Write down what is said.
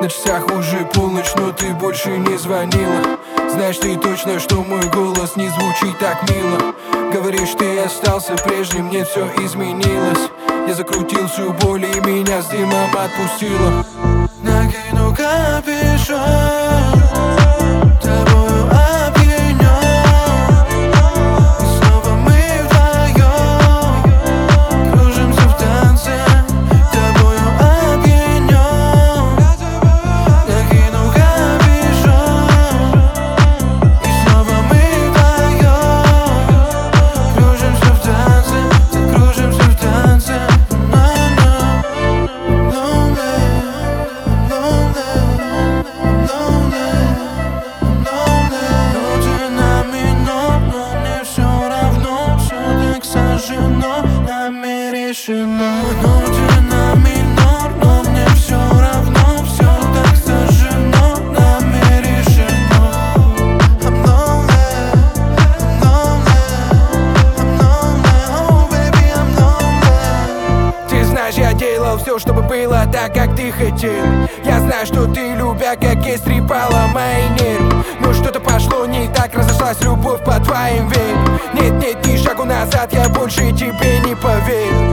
На часах уже полночь, но ты больше не звонила. Знаешь ты точно, что мой голос не звучит так мило. Говоришь, ты остался прежним, нет, все изменилось. Я закрутил всю боль и меня с дымом отпустила. Накину капюшон, тобою опьянен, и снова мы вдвоем кружимся в танце, тобою опьянен. Накину капюшон, и снова мы вдвоем кружимся в танце, кружимся в танце. Нами решено, ноты на минор, но мне все равно, все так сожжено, нами решено. I'm lonely, I'm lonely, I'm lonely, oh baby, I'm lonely. Ты знаешь, я делал все, чтобы было так, как ты хотел. Я знаю, что ты, любя, как истрепала мои нервы. Но что-то пошло не так, разошлась любовь по твоим веям. Нет, нет, ни шагу назад, я больше тебе не поверю.